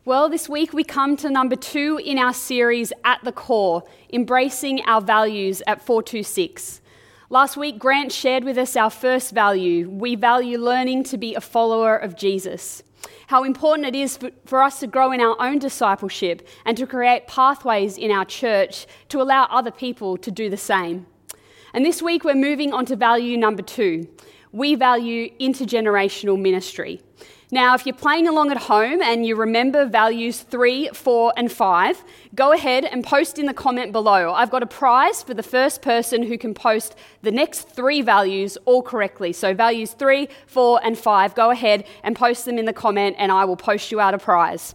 Well, this week we come to number 2 in our series, At the Core, Embracing Our Values at 426. Last week, Grant shared with us our first value. We value learning to be a follower of Jesus. How important it is for us to grow in our own discipleship and to create pathways in our church to allow other people to do the same. And this week we're moving on to value number 2. We value intergenerational ministry. Now, if you're playing along at home and you remember values 3, 4, and 5, go ahead and post in the comment below. I've got a prize for the first person who can post the next 3 values all correctly. So values 3, 4, and 5, go ahead and post them in the comment and I will post you out a prize.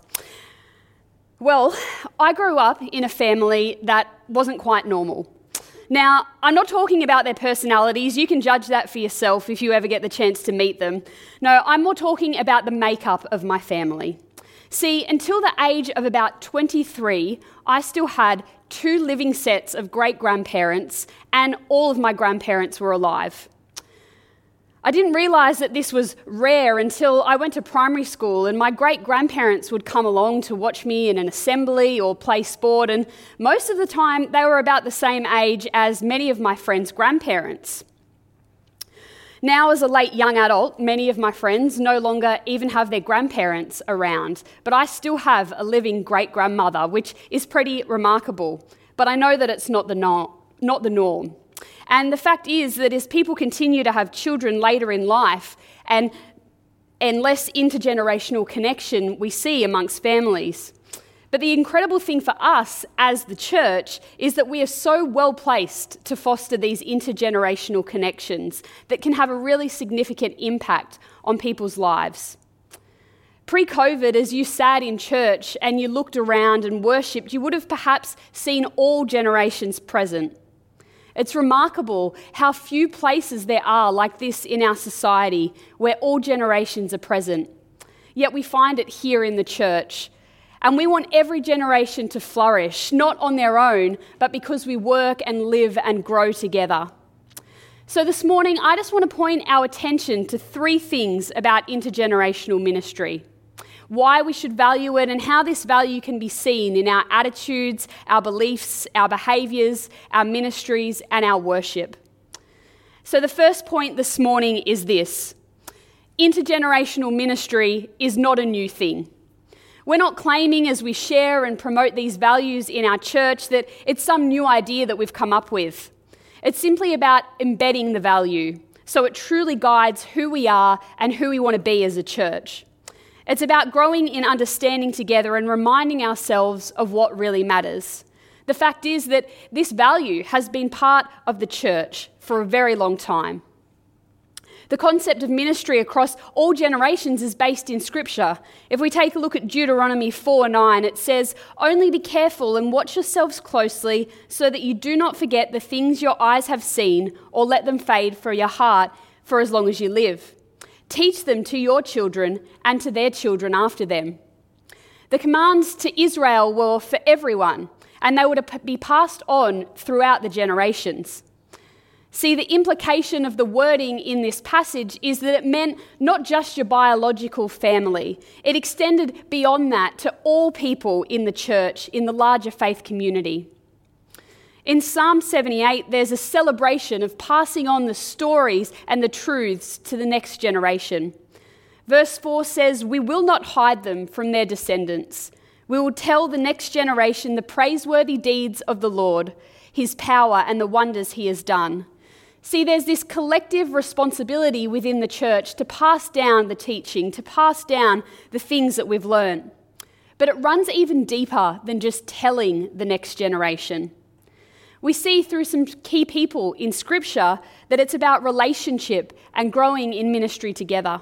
Well, I grew up in a family that wasn't quite normal. Now, I'm not talking about their personalities. You can judge that for yourself if you ever get the chance to meet them. No, I'm more talking about the makeup of my family. See, until the age of about 23, I still had 2 living sets of great-grandparents, and all of my grandparents were alive. I didn't realise that this was rare until I went to primary school and my great-grandparents would come along to watch me in an assembly or play sport, and most of the time they were about the same age as many of my friends' grandparents. Now, as a late young adult, many of my friends no longer even have their grandparents around, but I still have a living great-grandmother, which is pretty remarkable, but I know that it's not the norm. And the fact is that as people continue to have children later in life and less intergenerational connection we see amongst families. But the incredible thing for us as the church is that we are so well placed to foster these intergenerational connections that can have a really significant impact on people's lives. Pre-COVID, as you sat in church and you looked around and worshipped, you would have perhaps seen all generations present. It's remarkable how few places there are like this in our society where all generations are present. Yet we find it here in the church. And we want every generation to flourish, not on their own, but because we work and live and grow together. So this morning, I just want to point our attention to 3 things about intergenerational ministry. Why we should value it and how this value can be seen in our attitudes, our beliefs, our behaviours, our ministries and our worship. So the first point this morning is this. Intergenerational ministry is not a new thing. We're not claiming as we share and promote these values in our church that it's some new idea that we've come up with. It's simply about embedding the value so it truly guides who we are and who we want to be as a church. It's about growing in understanding together and reminding ourselves of what really matters. The fact is that this value has been part of the church for a very long time. The concept of ministry across all generations is based in Scripture. If we take a look at Deuteronomy 4:9, it says, "Only be careful and watch yourselves closely so that you do not forget the things your eyes have seen or let them fade from your heart for as long as you live. Teach them to your children and to their children after them." The commands to Israel were for everyone, and they would be passed on throughout the generations. See, the implication of the wording in this passage is that it meant not just your biological family. It extended beyond that to all people in the church, in the larger faith community. In Psalm 78, there's a celebration of passing on the stories and the truths to the next generation. Verse 4 says, "We will not hide them from their descendants. We will tell the next generation the praiseworthy deeds of the Lord, his power and the wonders he has done." See, there's this collective responsibility within the church to pass down the teaching, to pass down the things that we've learned. But it runs even deeper than just telling the next generation. We see through some key people in Scripture that it's about relationship and growing in ministry together.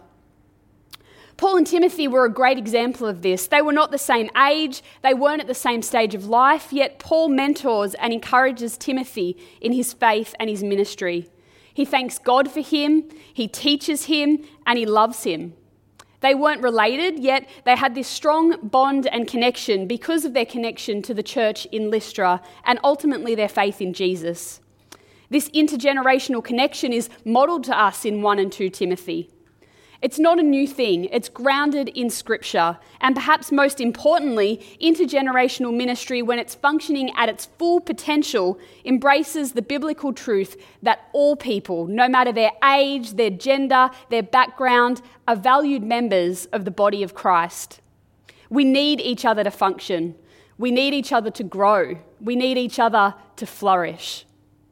Paul and Timothy were a great example of this. They were not the same age, they weren't at the same stage of life, yet Paul mentors and encourages Timothy in his faith and his ministry. He thanks God for him, he teaches him, and he loves him. They weren't related, yet they had this strong bond and connection because of their connection to the church in Lystra and ultimately their faith in Jesus. This intergenerational connection is modelled to us in 1 and 2 Timothy. It's not a new thing. It's grounded in Scripture. And perhaps most importantly, intergenerational ministry, when it's functioning at its full potential, embraces the biblical truth that all people, no matter their age, their gender, their background, are valued members of the body of Christ. We need each other to function. We need each other to grow. We need each other to flourish.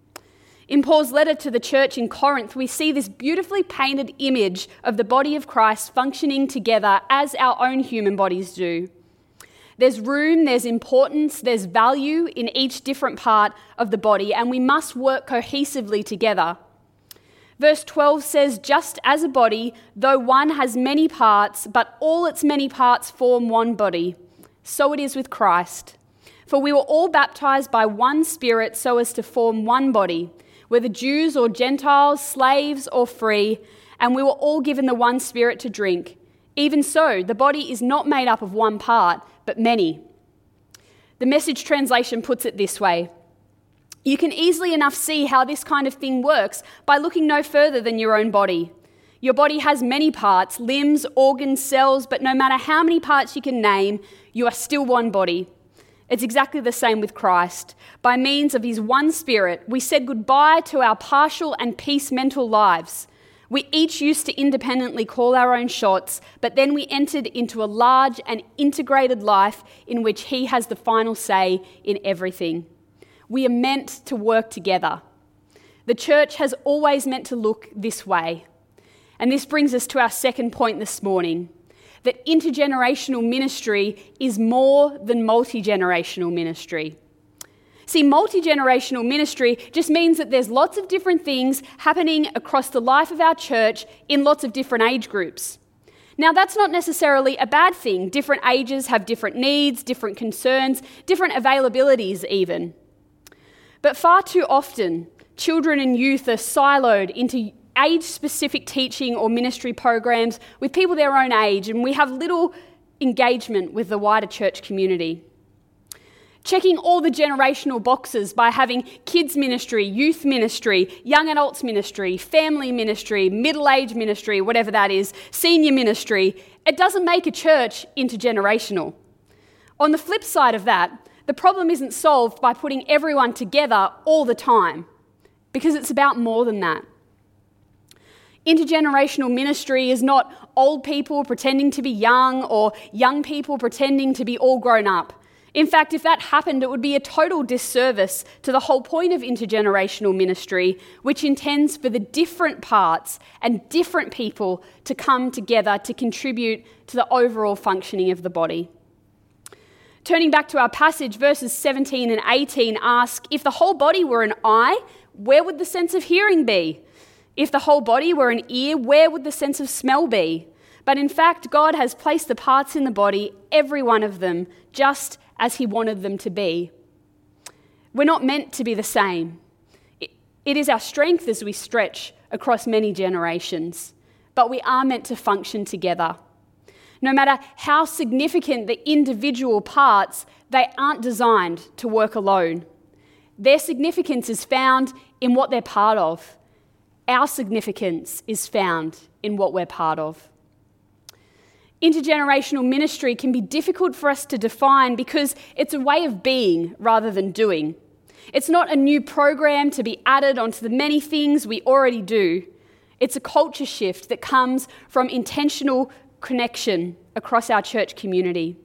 In Paul's letter to the church in Corinth, we see this beautifully painted image of the body of Christ functioning together as our own human bodies do. There's room, there's importance, there's value in each different part of the body, and we must work cohesively together. Verse 12 says, "Just as a body, though one has many parts, but all its many parts form one body, so it is with Christ. For we were all baptized by one Spirit so as to form one body, whether Jews or Gentiles, slaves or free, and we were all given the one Spirit to drink. Even so, the body is not made up of one part, but many." The Message translation puts it this way: "You can easily enough see how this kind of thing works by looking no further than your own body. Your body has many parts, limbs, organs, cells, but no matter how many parts you can name, you are still one body. It's exactly the same with Christ. By means of his one Spirit, we said goodbye to our partial and piece-mental lives. We each used to independently call our own shots, but then we entered into a large and integrated life in which he has the final say in everything. We are meant to work together. The church has always meant to look this way. And this brings us to our second point this morning, that intergenerational ministry is more than multi-generational ministry. See, multi-generational ministry just means that there's lots of different things happening across the life of our church in lots of different age groups. Now, that's not necessarily a bad thing. Different ages have different needs, different concerns, different availabilities even. But far too often, children and youth are siloed into age-specific teaching or ministry programs with people their own age, and we have little engagement with the wider church community. Checking all the generational boxes by having kids ministry, youth ministry, young adults ministry, family ministry, middle-age ministry, whatever that is, senior ministry, it doesn't make a church intergenerational. On the flip side of that, the problem isn't solved by putting everyone together all the time, because it's about more than that. Intergenerational ministry is not old people pretending to be young or young people pretending to be all grown up. In fact, if that happened, it would be a total disservice to the whole point of intergenerational ministry, which intends for the different parts and different people to come together to contribute to the overall functioning of the body. Turning back to our passage, verses 17 and 18 ask, if the whole body were an eye, where would the sense of hearing be? If the whole body were an ear, where would the sense of smell be? But in fact, God has placed the parts in the body, every one of them, just as he wanted them to be. We're not meant to be the same. It is our strength as we stretch across many generations, but we are meant to function together. No matter how significant the individual parts, they aren't designed to work alone. Their significance is found in what they're part of. Our significance is found in what we're part of. Intergenerational ministry can be difficult for us to define because it's a way of being rather than doing. It's not a new program to be added onto the many things we already do. It's a culture shift that comes from intentional connection across our church community.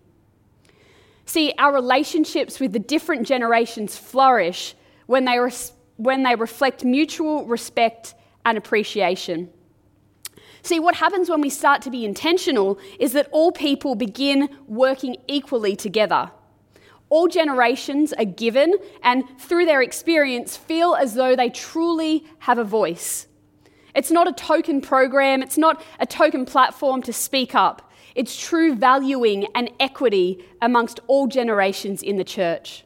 See, our relationships with the different generations flourish when they reflect mutual respect and appreciation. See, what happens when we start to be intentional is that all people begin working equally together. All generations are given and through their experience feel as though they truly have a voice. It's not a token program, it's not a token platform to speak up. It's true valuing and equity amongst all generations in the church.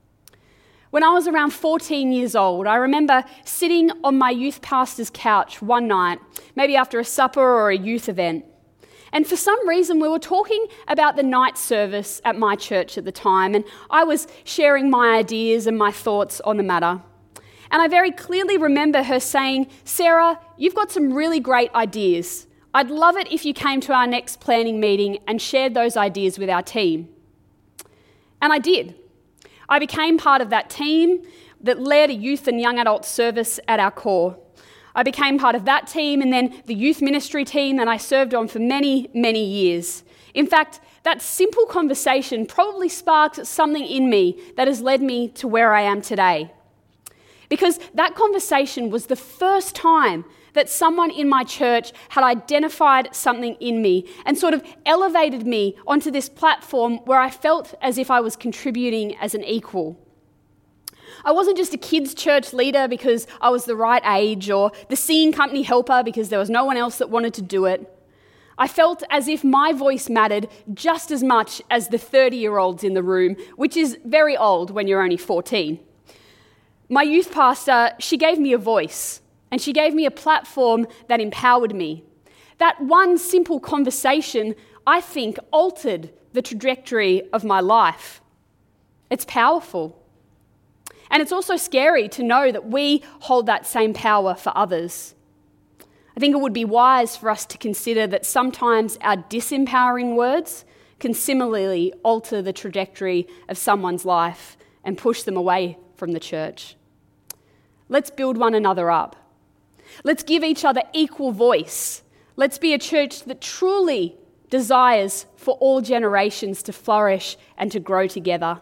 When I was around 14 years old, I remember sitting on my youth pastor's couch one night, maybe after a supper or a youth event. And for some reason, we were talking about the night service at my church at the time, and I was sharing my ideas and my thoughts on the matter. And I very clearly remember her saying, "Sarah, you've got some really great ideas. I'd love it if you came to our next planning meeting and shared those ideas with our team. And I did. I became part of that team that led a youth and young adult service at our core. I became part of that team and then the youth ministry team that I served on for many, many years. In fact, that simple conversation probably sparked something in me that has led me to where I am today. Because that conversation was the first time that someone in my church had identified something in me and sort of elevated me onto this platform where I felt as if I was contributing as an equal. I wasn't just a kids' church leader because I was the right age or the singing company helper because there was no one else that wanted to do it. I felt as if my voice mattered just as much as the 30-year-olds in the room, which is very old when you're only 14. My youth pastor, she gave me a voice. And she gave me a platform that empowered me. That one simple conversation, I think, altered the trajectory of my life. It's powerful. And it's also scary to know that we hold that same power for others. I think it would be wise for us to consider that sometimes our disempowering words can similarly alter the trajectory of someone's life and push them away from the church. Let's build one another up. Let's give each other equal voice. Let's be a church that truly desires for all generations to flourish and to grow together.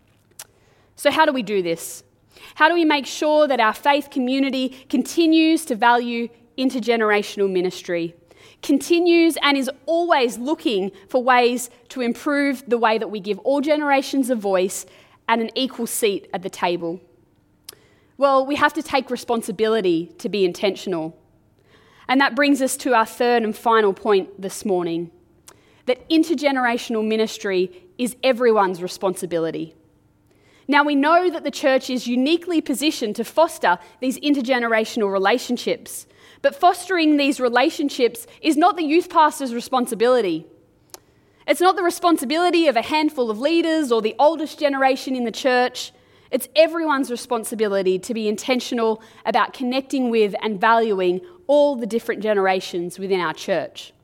So how do we do this? How do we make sure that our faith community continues to value intergenerational ministry, continues and is always looking for ways to improve the way that we give all generations a voice and an equal seat at the table? Well, we have to take responsibility to be intentional. And that brings us to our third and final point this morning, that intergenerational ministry is everyone's responsibility. Now, we know that the church is uniquely positioned to foster these intergenerational relationships, but fostering these relationships is not the youth pastor's responsibility. It's not the responsibility of a handful of leaders or the oldest generation in the church. It's everyone's responsibility to be intentional about connecting with and valuing all the different generations within our church.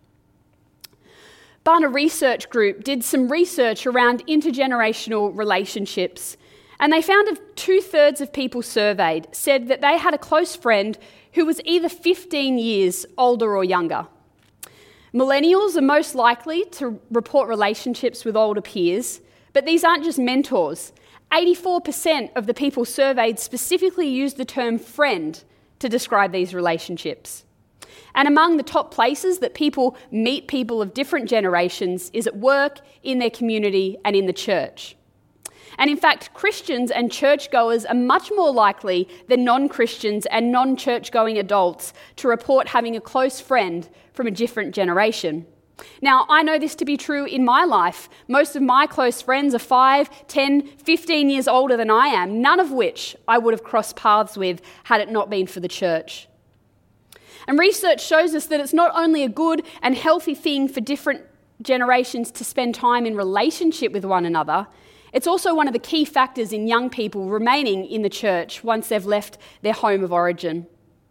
Barna Research Group did some research around intergenerational relationships, and they found that 2/3 of people surveyed said that they had a close friend who was either 15 years older or younger. Millennials are most likely to report relationships with older peers, but these aren't just mentors. 84% of the people surveyed specifically used the term friend to describe these relationships. And among the top places that people meet people of different generations is at work, in their community, and in the church. And in fact, Christians and churchgoers are much more likely than non-Christians and non-church-going adults to report having a close friend from a different generation. Now, I know this to be true in my life. Most of my close friends are 5, 10, 15 years older than I am, none of which I would have crossed paths with had it not been for the church. And research shows us that it's not only a good and healthy thing for different generations to spend time in relationship with one another, it's also one of the key factors in young people remaining in the church once they've left their home of origin.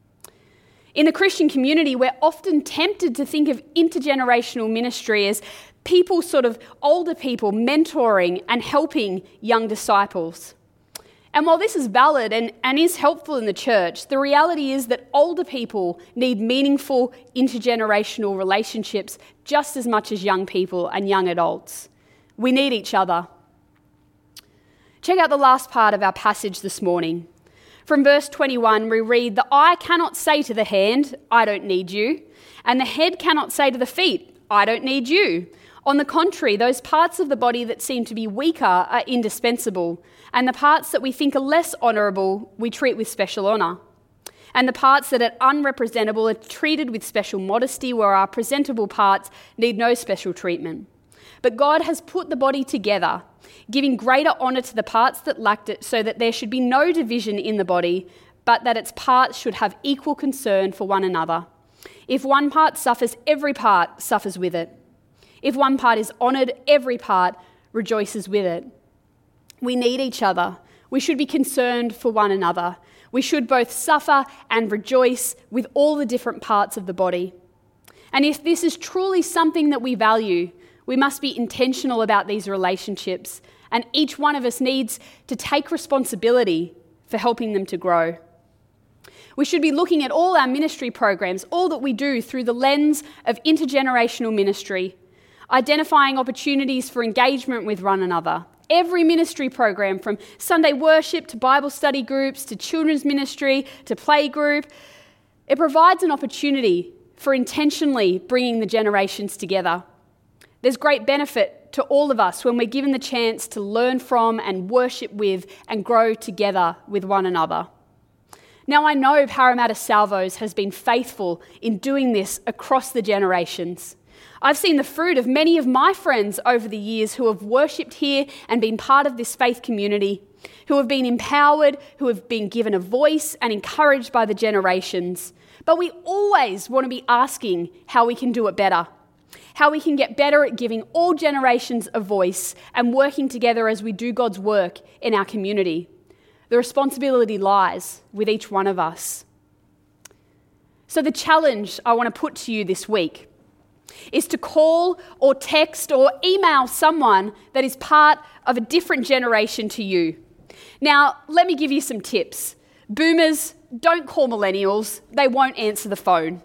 In the Christian community, we're often tempted to think of intergenerational ministry as people, older people, mentoring and helping young disciples. And while this is valid and is helpful in the church, the reality is that older people need meaningful intergenerational relationships just as much as young people and young adults. We need each other. Check out the last part of our passage this morning. From verse 21, we read, "The eye cannot say to the hand, 'I don't need you,' and the head cannot say to the feet, 'I don't need you.' On the contrary, those parts of the body that seem to be weaker are indispensable, and the parts that we think are less honourable we treat with special honour. And the parts that are unrepresentable are treated with special modesty, where our presentable parts need no special treatment. But God has put the body together, giving greater honour to the parts that lacked it, so that there should be no division in the body, but that its parts should have equal concern for one another. If one part suffers, every part suffers with it. If one part is honoured, every part rejoices with it." We need each other. We should be concerned for one another. We should both suffer and rejoice with all the different parts of the body. And if this is truly something that we value, we must be intentional about these relationships, and each one of us needs to take responsibility for helping them to grow. We should be looking at all our ministry programs, all that we do, through the lens of intergenerational ministry, identifying opportunities for engagement with one another. Every ministry program, from Sunday worship to Bible study groups to children's ministry to play group, it provides an opportunity for intentionally bringing the generations together. There's great benefit to all of us when we're given the chance to learn from and worship with and grow together with one another. Now, I know Parramatta Salvos has been faithful in doing this across the generations. I've seen the fruit of many of my friends over the years who have worshipped here and been part of this faith community, who have been empowered, who have been given a voice and encouraged by the generations. But we always want to be asking how we can do it better, how we can get better at giving all generations a voice and working together as we do God's work in our community. The responsibility lies with each one of us. So the challenge I want to put to you this week is to call or text or email someone that is part of a different generation to you. Now, let me give you some tips. Boomers, don't call millennials. They won't answer the phone.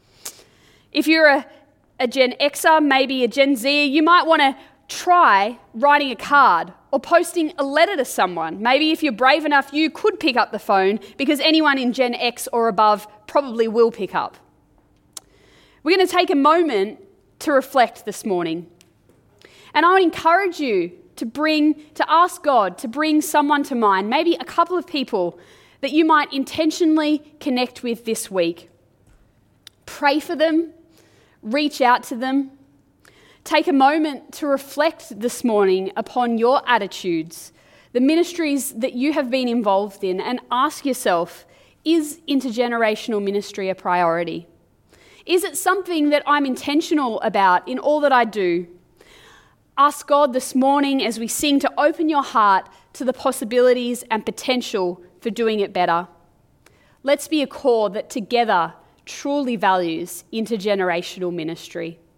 If you're a Gen Xer, maybe a Gen Zer, you might want to try writing a card or posting a letter to someone. Maybe if you're brave enough, you could pick up the phone, because anyone in Gen X or above probably will pick up. We're going to take a moment to reflect this morning. And I would encourage you to ask God to bring someone to mind, maybe a couple of people that you might intentionally connect with this week. Pray for them, reach out to them. Take a moment to reflect this morning upon your attitudes, the ministries that you have been involved in, and ask yourself, is intergenerational ministry a priority? Is it something that I'm intentional about in all that I do? Ask God this morning as we sing to open your heart to the possibilities and potential for doing it better. Let's be a core that together truly values intergenerational ministry.